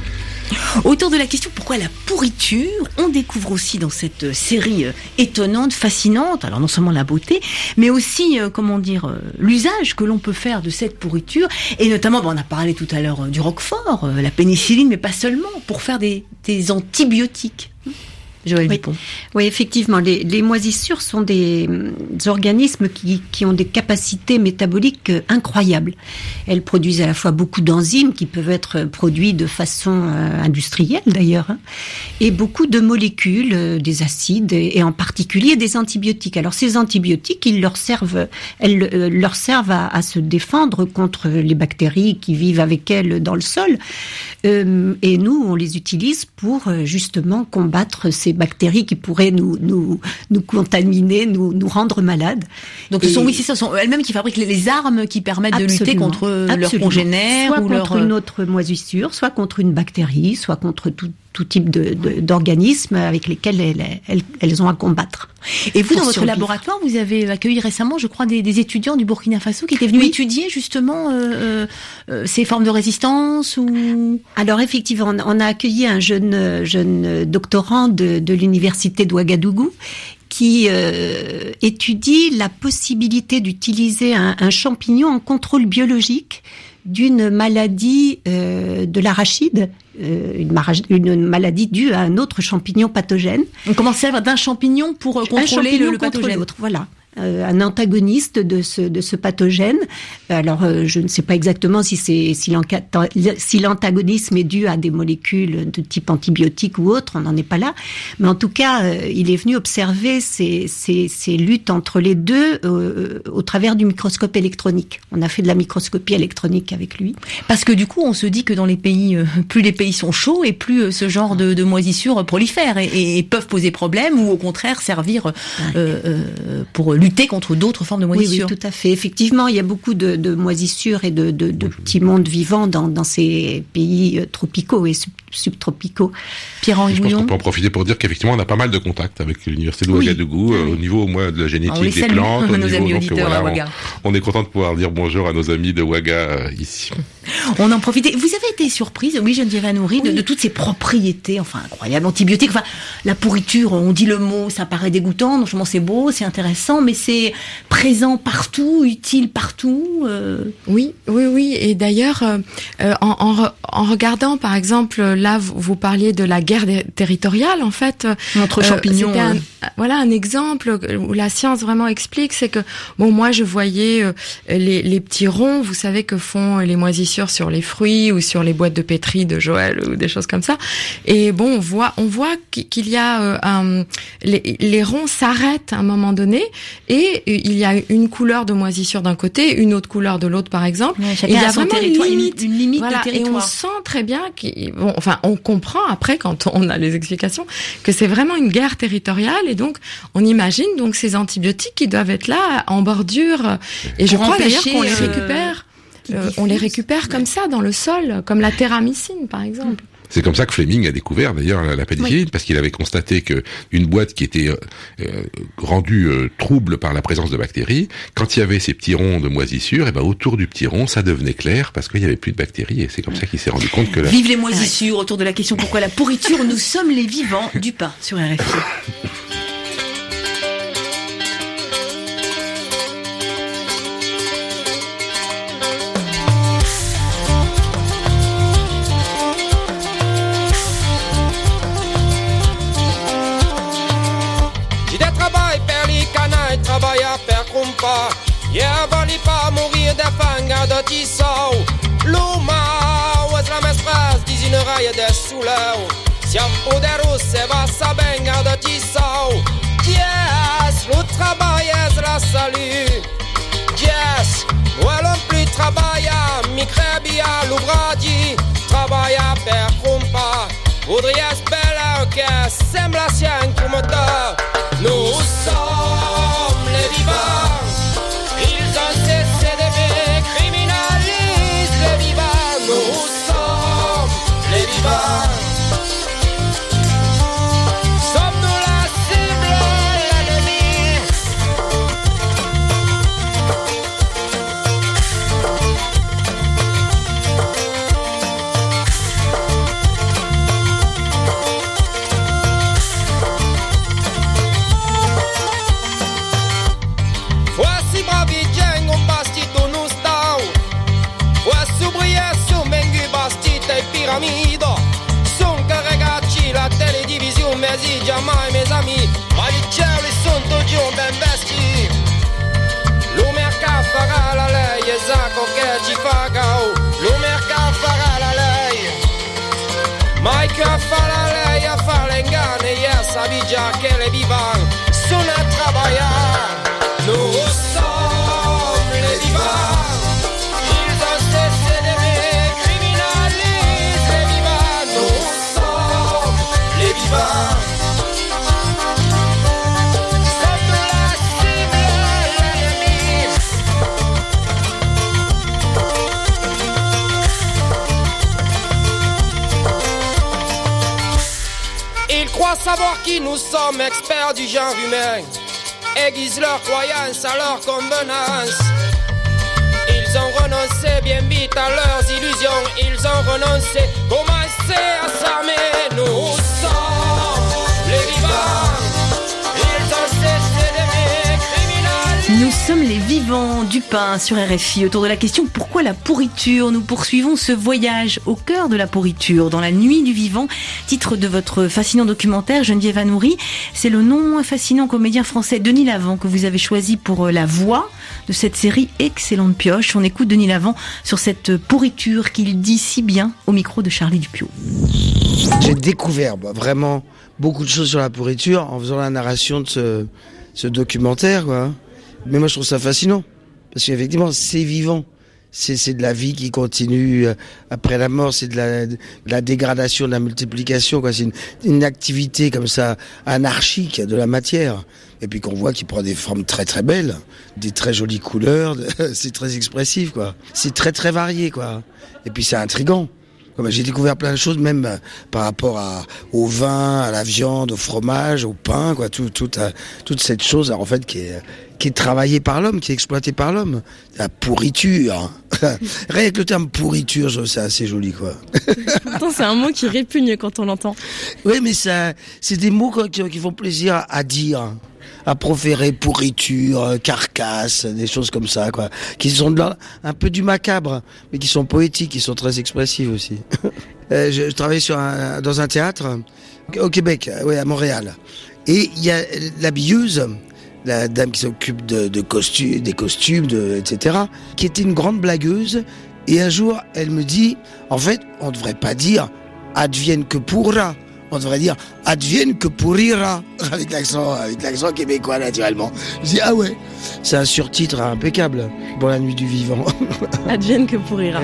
Autour de la question pourquoi la pourriture, on découvre aussi dans cette série étonnante, fascinante, alors non seulement la beauté, mais aussi, euh, comment dire, euh, l'usage que l'on peut faire de cette pourriture, et notamment, bon, on a parlé tout à l'heure euh, du roquefort, euh, la pénicilline, mais pas seulement, pour faire des, des antibiotiques. Joëlle oui. Dupont. Oui, effectivement, les, les moisissures sont des, des organismes qui, qui ont des capacités métaboliques incroyables. Elles produisent à la fois beaucoup d'enzymes qui peuvent être produits de façon euh, industrielle d'ailleurs, hein, et beaucoup de molécules, euh, des acides et, et en particulier des antibiotiques. Alors ces antibiotiques, ils leur servent, elles euh, leur servent à, à se défendre contre les bactéries qui vivent avec elles dans le sol. Euh, et nous, on les utilise pour euh, justement combattre ces bactéries qui pourraient nous nous nous contaminer, nous nous rendre malades. Donc ce sont oui, c'est ça, ce sont elles-mêmes qui fabriquent les, les armes qui permettent absolument, de lutter contre absolument. leurs congénères, soit ou contre leur... une autre moisissure, soit contre une bactérie, soit contre tout tout type de, de d'organismes avec lesquels elles, elles elles ont à combattre. Et vous, dans votre survivre. laboratoire, vous avez accueilli récemment, je crois, des, des étudiants du Burkina Faso qui étaient venus oui. étudier justement euh, euh, ces formes de résistance ou. Alors effectivement, on a accueilli un jeune jeune doctorant de, de l'université d'Ouagadougou qui euh, étudie la possibilité d'utiliser un, un champignon en contrôle biologique d'une maladie euh, de l'arachide, euh, une, marage, une maladie due à un autre champignon pathogène. On commence à d'un champignon pour contrôler un champignon le, le pathogène. L'autre, voilà. Euh, un antagoniste de ce de ce pathogène. Alors euh, je ne sais pas exactement si c'est si, si l'antagonisme est dû à des molécules de type antibiotique ou autre, on n'en est pas là, mais en tout cas euh, il est venu observer ces ces ces luttes entre les deux euh, au travers du microscope électronique. On a fait de la microscopie électronique avec lui. Parce que du coup on se dit que dans les pays, euh, plus les pays sont chauds et plus euh, ce genre de, de moisissures prolifèrent et, et peuvent poser problème ou au contraire servir euh, euh, pour lutter contre d'autres formes de moisissures. Oui, oui, tout à fait. Effectivement, il y a beaucoup de, de moisissures et de, de, de petits mondes vivants dans, dans ces pays tropicaux et sub, subtropicaux. Pierre-Henri Je Bouillon. pense qu'on peut en profiter pour dire qu'effectivement, on a pas mal de contacts avec l'université de Ouagadougou, oui. euh, au niveau, moi, de la génétique des salue, plantes. Au nos niveau, amis donc, auditeurs voilà, à Ouaga. On, on est content de pouvoir dire bonjour à nos amis de Ouaga euh, ici. On en profite. Vous avez été surprise, oui, Geneviève Anouri, oui. de, de toutes ces propriétés, enfin, incroyables, antibiotiques. Enfin, la pourriture, on dit le mot, ça paraît dégoûtant, non seulement c'est beau, c'est intéressant, mais c'est présent partout, utile partout. Euh... Oui, oui, oui. Et d'ailleurs, euh, en, en, en regardant, par exemple, là, vous, vous parliez de la guerre territoriale, en fait. Entre champignons. Euh, un, voilà un exemple où la science vraiment explique, c'est que, bon, moi, je voyais euh, les, les petits ronds, vous savez, que font les moisissures sur les fruits ou sur les boîtes de pétri de Joël ou des choses comme ça. Et bon, on voit, on voit qu'il y a euh, un, les, les ronds s'arrêtent à un moment donné et il y a une couleur de moisissure d'un côté, une autre couleur de l'autre, par exemple. Ouais, et il y a vraiment une limite, une limite voilà, de territoire. Et on sent très bien qu'il, bon, enfin, on comprend après quand on a les explications que c'est vraiment une guerre territoriale et donc on imagine donc ces antibiotiques qui doivent être là en bordure. Et je Pour crois d'ailleurs qu'on les euh, récupère. Euh, on les récupère comme ça dans le sol, comme la terramycine par exemple. C'est comme ça que Fleming a découvert d'ailleurs la, la pénicilline, oui. parce qu'il avait constaté que une boîte qui était euh, euh, rendue euh, trouble par la présence de bactéries, quand il y avait ces petits ronds de moisissure, et ben autour du petit rond, ça devenait clair parce qu'il y avait plus de bactéries et c'est comme ça qu'il s'est rendu compte que la... Vive les moisissures autour de la question pourquoi la pourriture, nous sommes les vivants du pain sur R F I. Trabalhar per compar e avali pa mourir de fanga de tissau. L'umau és la més fras d'isineraia de solau. Si am poderós se va sa benga de tissau. Yes, lo treball és la salut. Yes, volem plus treballar, microbia l'obradi. Treballar per compar. Voldria esperar que sembla ser un promotor. Nous sommes les vivants. Ils ont cessé d'aimer, criminalisent les vivants. Nous sommes les vivants. Sommes-nous la cible, l'ennemi? Piramido, son carregati la televisione, mesi giammai, mes amis, ma gli cieli sono tutti ben vestiti. Lo mercato farà la lei, esatto che ci fa cao. Lo mercato farà la lei, ma che fa la lei a fare l'inganno, e sabi già che le vivan sono a lavorare. Nous sommes les vivants. Ils croient savoir qui nous sommes, experts du genre humain, aiguisent leur croyance à leur convenance. Ils ont renoncé bien vite à leurs illusions, ils ont renoncé, commencé à s'armer. Nous sommes les vivants, ils ont cessé d'aimer, criminels. Nous sommes les vivants du pain sur R F I. Autour de la question pourquoi la pourriture, nous poursuivons ce voyage au cœur de la pourriture, dans la nuit du vivant, titre de votre fascinant documentaire Geneviève Anouri. C'est le non fascinant comédien français Denis Lavant que vous avez choisi pour la voix de cette série Excellente Pioche. On écoute Denis Lavant sur cette pourriture qu'il dit si bien au micro de Charlie Dupieux. J'ai découvert bah, vraiment beaucoup de choses sur la pourriture en faisant la narration de ce, ce documentaire, quoi. Mais moi je trouve ça fascinant parce qu'effectivement c'est vivant, c'est, c'est de la vie qui continue après la mort, c'est de la, de la dégradation, de la multiplication, quoi. C'est une, une activité comme ça anarchique de la matière et puis qu'on voit qui prend des formes très très belles, des très jolies couleurs, c'est très expressif, quoi. C'est très très varié, quoi. Et puis c'est intriguant. Comme j'ai découvert plein de choses, même euh, par rapport à, au vin, à la viande, au fromage, au pain, quoi, tout, tout, euh, toute cette chose, en fait, qui est, qui est travaillée par l'homme, qui est exploitée par l'homme. La pourriture. Rien que le terme pourriture, je, c'est assez joli, quoi. Pourtant, c'est un mot qui répugne quand on l'entend. Oui, mais ça, c'est des mots quoi, qui, qui font plaisir à dire, à proférer, pourriture, carcasse, des choses comme ça, quoi, qui sont de là, un peu du macabre, mais qui sont poétiques, qui sont très expressives aussi. euh, je, je travaillais sur un, dans un théâtre au Québec, oui, à Montréal, et il y a l'habilleuse, la dame qui s'occupe de, de costumes, des costumes, de, et cetera, qui était une grande blagueuse. Et un jour, elle me dit, en fait, on ne devrait pas dire advienne que pourra. On devrait dire advienne que pourrira, avec l'accent, avec l'accent québécois naturellement. Je dis ah ouais, c'est un surtitre impeccable pour la nuit du vivant. Advienne que pourrira.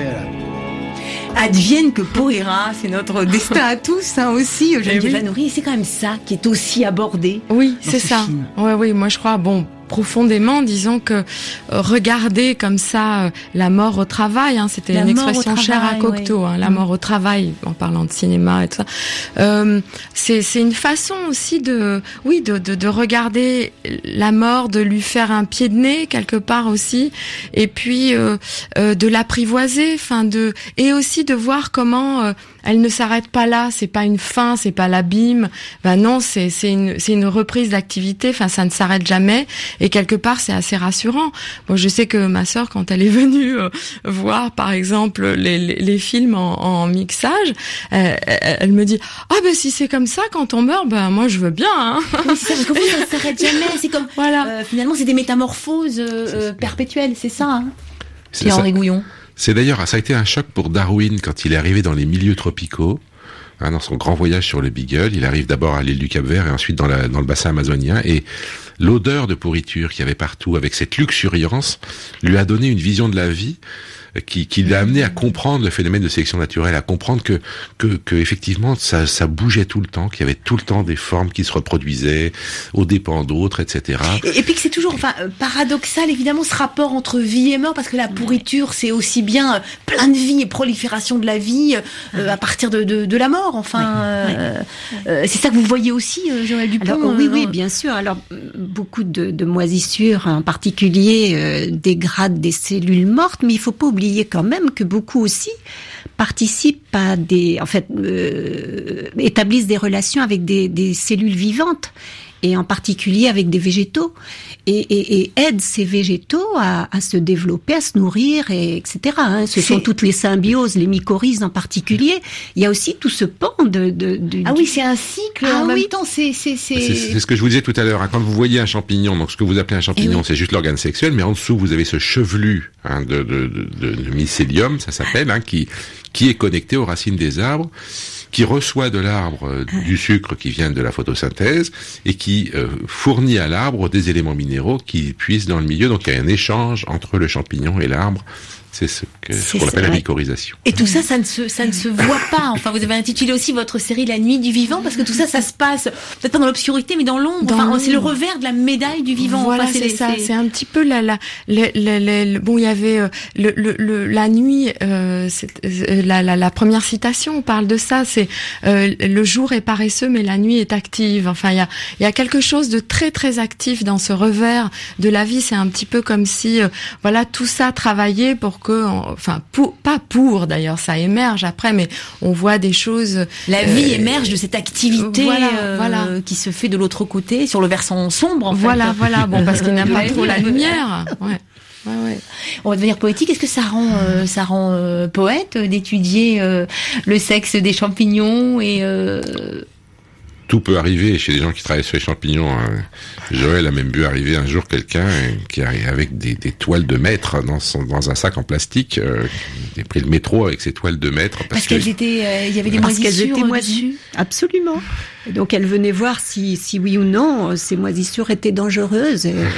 Advienne que pourrira, c'est notre destin à tous, hein, aussi, Geneviève Lanory, c'est quand même ça qui est aussi abordé. Oui, c'est ça. Ouais, oui, moi je crois, bon, profondément, disons que euh, regarder comme ça euh, la mort au travail, hein, c'était la une expression chère à Cocteau, ouais. hein, la mmh. mort au travail, en parlant de cinéma et tout ça. Euh, c'est, c'est une façon aussi de, oui, de, de, de regarder la mort, de lui faire un pied de nez quelque part aussi, et puis euh, euh, de l'apprivoiser, enfin de, et aussi de voir comment euh, elle ne s'arrête pas là, c'est pas une fin, c'est pas l'abîme. Ben non, c'est c'est une c'est une reprise d'activité. Enfin, ça ne s'arrête jamais. Et quelque part, c'est assez rassurant. Bon, je sais que ma sœur, quand elle est venue euh, voir, par exemple, les les, les films en, en mixage, euh, elle, elle me dit ah ben si c'est comme ça quand on meurt, ben moi je veux bien. Hein. Oui, c'est ça, parce que ça ne s'arrête jamais. C'est comme voilà. Euh, finalement, c'est des métamorphoses euh, perpétuelles, c'est ça. Hein, Pierre-Henri Gouillon. C'est d'ailleurs, ça a été un choc pour Darwin quand il est arrivé dans les milieux tropicaux, hein, dans son grand voyage sur le Beagle. Il arrive d'abord à l'île du Cap-Vert et ensuite dans, la, dans le bassin amazonien. Et l'odeur de pourriture qu'il y avait partout, avec cette luxuriance, lui a donné une vision de la vie qui, qui l'a amené à comprendre le phénomène de sélection naturelle, à comprendre que, que, que effectivement, ça, ça bougeait tout le temps, qu'il y avait tout le temps des formes qui se reproduisaient aux dépens d'autres, et cetera. Et, et puis que c'est toujours, enfin, paradoxal, évidemment, ce rapport entre vie et mort, parce que la pourriture, c'est aussi bien euh, plein de vie et prolifération de la vie euh, à partir de, de, de la mort. Enfin, euh, euh, c'est ça que vous voyez aussi, euh, Joëlle Dupont. Alors, oui, oui, bien sûr. Alors, beaucoup de, de moisissures, en particulier, euh, dégradent des cellules mortes, mais il faut pas oublier quand même que beaucoup aussi participent à des, en fait, euh, établissent des relations avec des, des cellules vivantes et en particulier avec des végétaux et, et, et aident ces végétaux à, à se développer, à se nourrir, et, etc. Hein. Ce c'est... sont toutes les symbioses, les mycorhizes en particulier. Il y a aussi tout ce pan de... de, de ah oui, c'est un cycle. Ah en oui. même temps, c'est... C'est, c'est... C'est, c'est ce que je vous disais tout à l'heure. Hein. Quand vous voyez un champignon, donc ce que vous appelez un champignon, oui. c'est juste l'organe sexuel, mais en dessous, vous avez ce chevelu hein, de, de, de, de, de mycélium, ça s'appelle, hein, qui, qui est connecté aux racines des arbres, qui reçoit de l'arbre euh, du sucre qui vient de la photosynthèse et qui euh, fournit à l'arbre des éléments minéraux qui puissent dans le milieu. Donc il y a un échange entre le champignon et l'arbre. C'est ce, que, ce qu'on appelle la mycorhisation. Et tout ça, ça ne se, ça ne se voit pas. Enfin, vous avez intitulé aussi votre série La Nuit du Vivant, parce que tout ça, ça se passe peut-être pas dans l'obscurité, mais dans l'ombre. Dans enfin, l'ombre. C'est le revers de la médaille du vivant. Voilà, enfin, c'est, c'est ça. C'est... c'est un petit peu la, la, le, le, le, le bon, il y avait euh, le, le, le, la nuit. Euh, c'est, euh, la, la, la première citation, on parle de ça. C'est euh, le jour est paresseux, mais la nuit est active. Enfin, il y a, il y a quelque chose de très, très actif dans ce revers de la vie. C'est un petit peu comme si, euh, voilà, tout ça travaillait pour que, enfin. Pour, pas pour, d'ailleurs, ça émerge après, mais on voit des choses... La vie euh, émerge de cette activité voilà, euh, voilà. qui se fait de l'autre côté, sur le versant sombre, en voilà, fait. Voilà, bon, parce qu'il n'a pas trop la lumière. Ouais. Ouais, ouais. On va devenir poétique. Est-ce que ça rend, euh, ça rend euh, poète d'étudier euh, le sexe des champignons et... Euh... Tout peut arriver chez les gens qui travaillent sur les champignons. Hein. Joël a même vu arriver un jour quelqu'un qui arrive avec des, des toiles de maître dans, son, dans un sac en plastique. Euh, il a pris le métro avec ses toiles de maître. Parce, parce que qu'elles étaient, euh, il y avait des parce moisissures qu'elles étaient moisies. Absolument. Et donc elle venait voir si, si oui ou non ces moisissures étaient dangereuses. Et...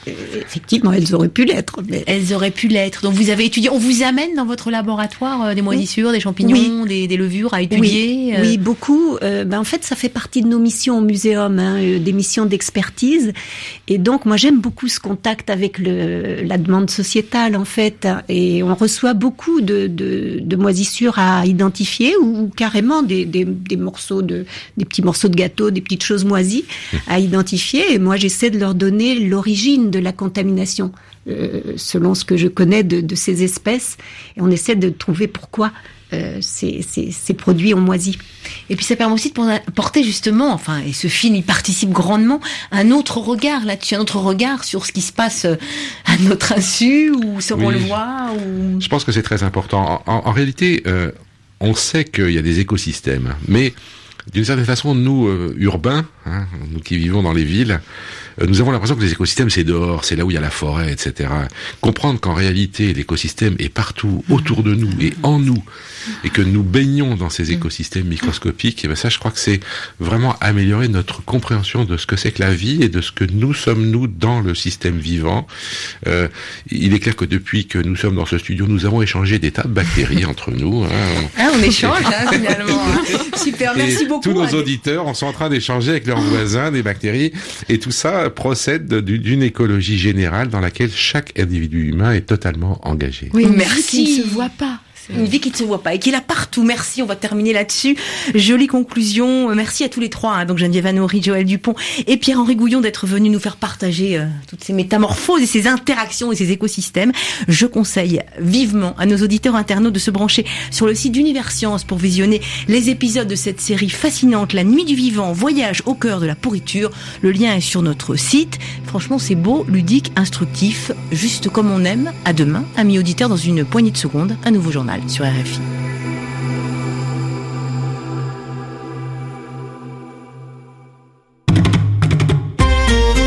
effectivement, elles auraient pu l'être. Mais... Elles auraient pu l'être. Donc vous avez étudié, on vous amène dans votre laboratoire euh, des moisissures, des champignons, oui. des, des levures à étudier. Oui, euh... oui beaucoup. Euh, ben, en fait, ça fait partie de nos missions au muséum, hein, euh, des missions d'expertise. Et donc, moi, j'aime beaucoup ce contact avec le, la demande sociétale, en fait. Et on reçoit beaucoup de, de, de moisissures à identifier ou, ou carrément des, des, des morceaux de, des petits morceaux de gâteau, des petites choses moisies à identifier. Et moi, j'essaie de leur donner l'origine de la contamination, euh, selon ce que je connais de, de ces espèces. Et on essaie de trouver pourquoi euh, ces, ces, ces produits ont moisi. Et puis ça permet aussi de porter justement, enfin, et ce film, il participe grandement, un autre regard là-dessus, un autre regard sur ce qui se passe à notre insu, ou sur oui. on le voit. Ou... Je pense que c'est très important. En, en, en réalité, euh, on sait qu'il y a des écosystèmes, mais d'une certaine façon, nous, euh, urbains, hein, nous qui vivons dans les villes, euh, nous avons l'impression que les écosystèmes, c'est dehors, c'est là où il y a la forêt, et cetera. Comprendre qu'en réalité, l'écosystème est partout, autour de nous et en nous, et que nous baignons dans ces écosystèmes microscopiques, et ben ça, je crois que c'est vraiment améliorer notre compréhension de ce que c'est que la vie et de ce que nous sommes, nous, dans le système vivant. Euh, il est clair que depuis que nous sommes dans ce studio, nous avons échangé des tas de bactéries entre nous. Hein. Ah, on échange, hein, finalement. Super, merci et beaucoup. Tous nos auditeurs, on sont en train d'échanger avec leurs voisins des bactéries, et tout ça procède d'une écologie générale dans laquelle chaque individu humain est totalement engagé. Oui, merci. Qui ne se voit pas. Une vie qui ne se voit pas et qui est là partout. Merci, on va terminer là-dessus. Jolie conclusion. Merci à tous les trois, hein, donc Geneviève Anoury, Joël Dupont et Pierre-Henri Gouillon d'être venus nous faire partager euh, toutes ces métamorphoses et ces interactions et ces écosystèmes. Je conseille vivement à nos auditeurs internautes de se brancher sur le site d'Univers Science pour visionner les épisodes de cette série fascinante, La Nuit du Vivant, voyage au cœur de la pourriture. Le lien est sur notre site. Franchement, c'est beau, ludique, instructif, juste comme on aime. À demain, amis auditeurs, dans une poignée de secondes, un nouveau journal sur R F I.